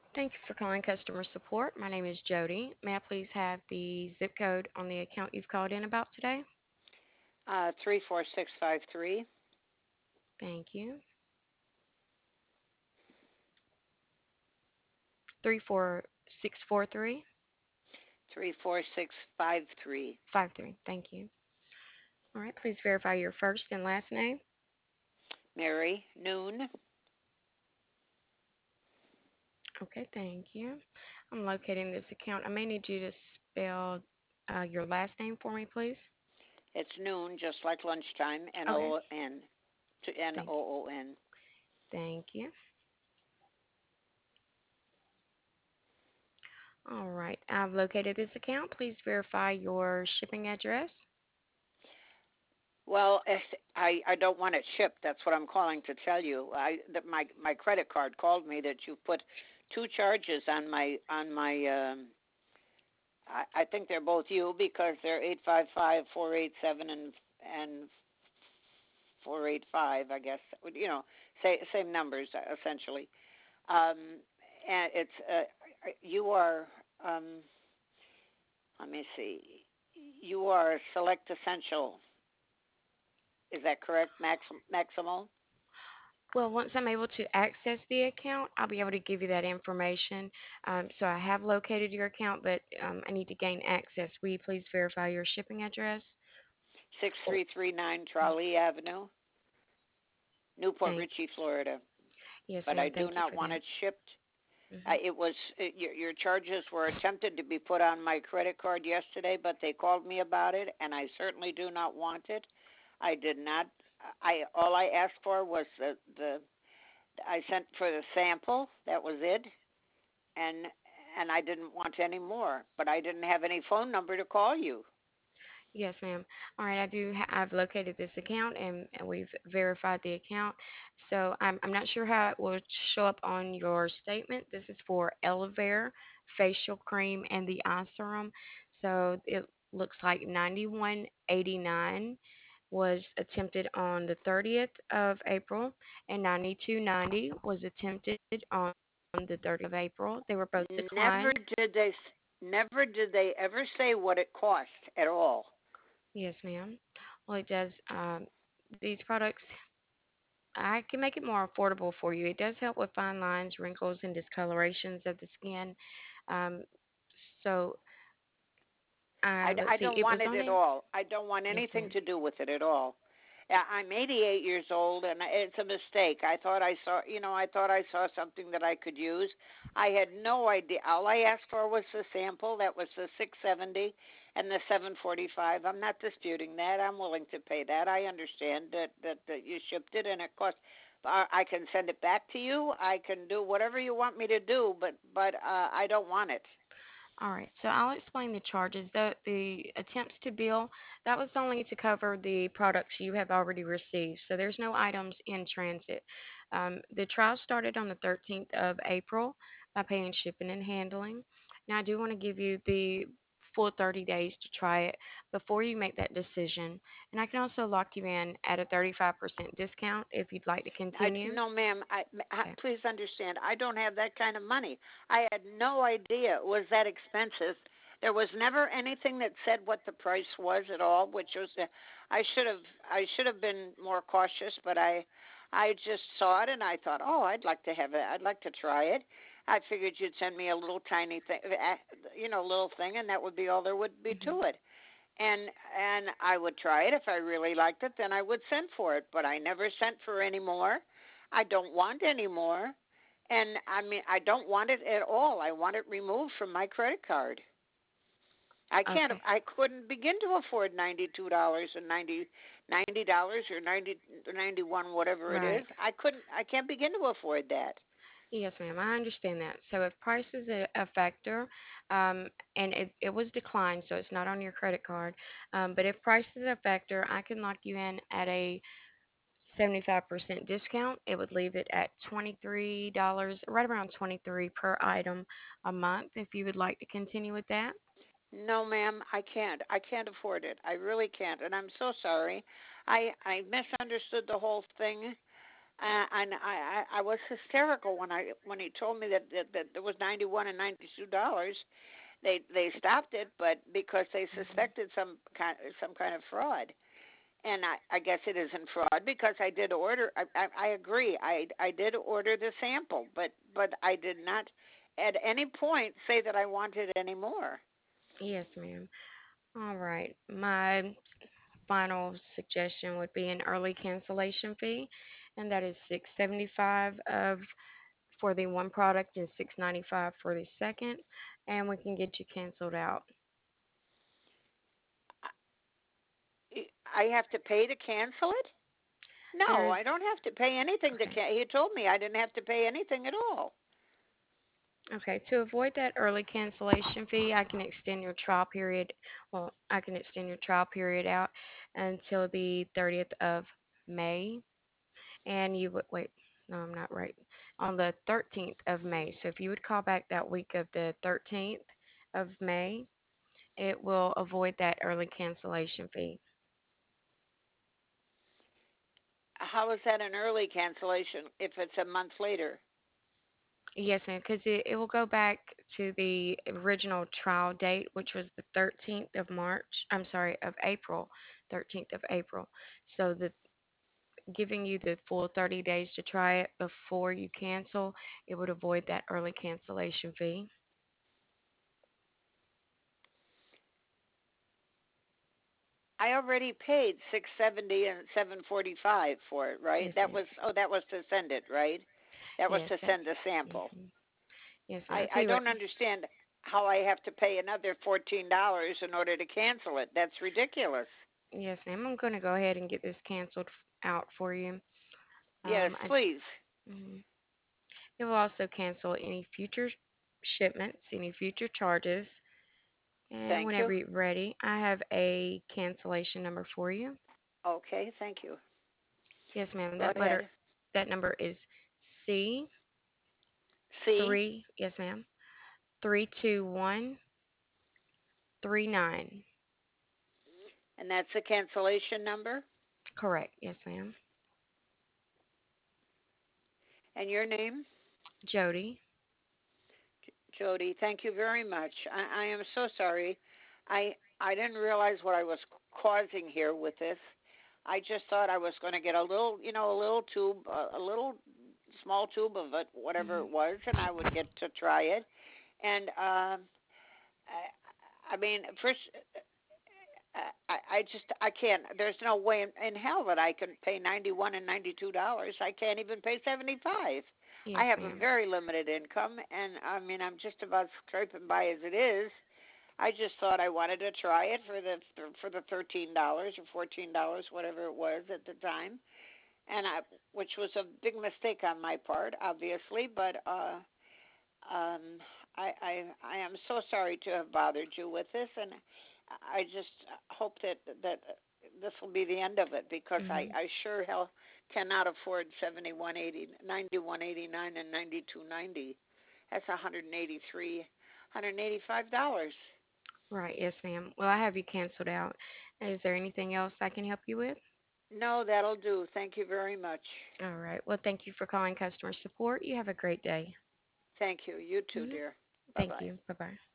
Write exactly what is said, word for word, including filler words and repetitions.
Thank you for calling customer support. My name is Jody. May I please have the zip code on the account you've called in about today? Uh, three four six five three. Thank you. three four six four three Three four six five three. five three. Thank you. All right, please verify your first and last name. Mary Noon. Okay, thank you. I'm locating this account. I may need you to spell uh, your last name for me, please. It's noon, just like lunchtime. N Okay, O N to N thank you. O O N. Thank you. All right, I've located this account. Please verify your shipping address. Well, eh, I I don't want it shipped. That's what I'm calling to tell you. I that my my credit card called me that you put two charges on my on my. Um, I, I think they're both you because they're eight five five four eight seven and and four eight five. I guess you know, say, same numbers uh, essentially. Um, and it's uh, you are. Um, let me see. You are Select Essential. Is that correct, Max Maximal? Well, once I'm able to access the account, I'll be able to give you that information. Um, so I have located your account, but um, I need to gain access. Will you please verify your shipping address? Six Oh, three three nine Trolley Avenue, Newport thank. Richey, Florida. Yes, But I ma'am. do Thank you not for want that. it shipped. Uh, Hmm. it was it, your, your charges were attempted to be put on my credit card yesterday, but they called me about it, and I certainly do not want it. I did not. I all I asked for was the the I sent for the sample. That was it, and and I didn't want any more. But I didn't have any phone number to call you. Yes, ma'am. All right, I do. Ha- I've located this account and, and we've verified the account. So I'm I'm not sure how it will show up on your statement. This is for Elevare facial cream and the eye serum. So it looks like ninety-one eighty-nine was attempted on the thirtieth of April, and ninety-two ninety was attempted on the thirtieth of April. They were both Never declined. did they. Never did they ever say what it cost at all. Yes, ma'am. Well, it does. Um, these products, I can make it more affordable for you. It does help with fine lines, wrinkles, and discolorations of the skin. Um, so, I, uh, let's I see. don't It was want it on at it. all. I don't want Yes, anything ma'am. to do with it at all. Yeah, I'm eighty-eight years old, and it's a mistake. I thought I saw, you know, I thought I saw something that I could use. I had no idea. All I asked for was the sample. That was the six seventy and the seven forty-five. I'm not disputing that. I'm willing to pay that. I understand that that, that you shipped it and it cost. I I can send it back to you. I can do whatever you want me to do, but but uh, I don't want it. All right, so I'll explain the charges. The the attempts to bill, that was only to cover the products you have already received. So there's no items in transit. Um, the trial started on the thirteenth of April by paying shipping and handling. Now I do want to give you the full thirty days to try it before you make that decision. And I can also lock you in at a thirty-five percent discount if you'd like to I, continue. no, ma'am. I, I, Okay. please understand. I don't have that kind of money. I had no idea it was that expensive. There was never anything that said what the price was at all, which was uh, I should have I should have been more cautious, but I I just saw it and I thought, oh, I'd like to have it. I'd like to try it. I figured you'd send me a little tiny thing, uh, you know, little thing, and that would be all there would be Hmm. to it. And and I would try it if I really liked it, then I would send for it. But I never sent for any more. I don't want any more, and I mean I don't want it at all. I want it removed from my credit card. I can't. Okay. I couldn't begin to afford ninety-two dollars and ninety ninety dollars or ninety ninety one whatever it is. Right. I couldn't. I can't begin to afford that. Yes, ma'am. I understand that. So if price is a, a factor, um, and it, it was declined, so it's not on your credit card, um, but if price is a factor, I can lock you in at a seventy-five percent discount. It would leave it at twenty-three dollars right around twenty-three per item a month if you would like to continue with that. No, ma'am, I can't. I can't afford it. I really can't, and I'm so sorry. I I misunderstood the whole thing. Uh, and I, I I was hysterical when I when he told me that that, that there was ninety one and ninety two dollars. They they stopped it, but because they Mhm. suspected some kind some kind of fraud. And I, I guess it isn't fraud because I did order. I, I, I agree. I, I did order the sample, but but I did not at any point say that I wanted any more. Yes, ma'am. All right. My final suggestion would be an early cancellation fee, and that is six seventy-five of for the one product and six ninety-five for the second, and we can get you canceled out. I have to pay to cancel it? No, I There's don't have to pay anything to. okay. Can- he told me I didn't have to pay anything at all. Okay, to avoid that early cancellation fee, I can extend your trial period. Well, I can extend your trial period out until the thirtieth of May. And you would wait, no, I'm not right. On the thirteenth of May. So if you would call back that week of the thirteenth of May, it will avoid that early cancellation fee. How is that an early cancellation if it's a month later? Yes, ma'am, because it, it will go back to the original trial date, which was the thirteenth of March. I'm sorry, of April, thirteenth of April. So the giving you the full thirty days to try it before you cancel, it would avoid that early cancellation fee. I already paid six seventy and seven forty five for it, right? Yes, That ma'am. was oh that was to send it, right? That was Yes, to that. send the sample. hmm Yes, ma'am. I I'll tell I you what. don't understand how I have to pay another fourteen dollars in order to cancel it. That's ridiculous. Yes, ma'am. I'm going to go ahead and get this canceled f- out for you. Yes, Um, I, please. mhm. It will also cancel any future shipments, any future charges. And Thank whenever you. you're ready, I have a cancellation number for you. Okay, thank you. Yes, ma'am. Go That letter, ahead. that number is C C, three. Yes, ma'am. Three two one three nine. and that's the cancellation number. Correct. Yes, ma'am. And your name? Jody. Jody, thank you very much. I, I am so sorry. I I didn't realize what I was causing here with this. I just thought I was going to get a little, you know, a little tube, a, a little small tube of it, whatever hmm it was, and I would get to try it. And um, I, I mean, first, I, I just I can't. There's no way in, in hell that I can pay ninety one and ninety two dollars. I can't even pay seventy five. I Yes, have a ma'am. very limited income, and I mean I'm just about scraping by as it is. I just thought I wanted to try it for the for the thirteen dollars or fourteen dollars, whatever it was at the time, and I which was a big mistake on my part, obviously, but uh um, I, I I am so sorry to have bothered you with this, and I just hope that that this will be the end of it because I hmm I sure hell cannot afford seventy one eighty ninety one eighty nine and ninety two ninety. That's one hundred eighty three, one hundred eighty five dollars. Right. Yes, ma'am. Well, I have you canceled out. Is there anything else I can help you with? No, that'll do. Thank you very much. All right. Well, thank you for calling customer support. You have a great day. Thank you. You too, hmm dear. Bye Thank bye. you. Bye bye.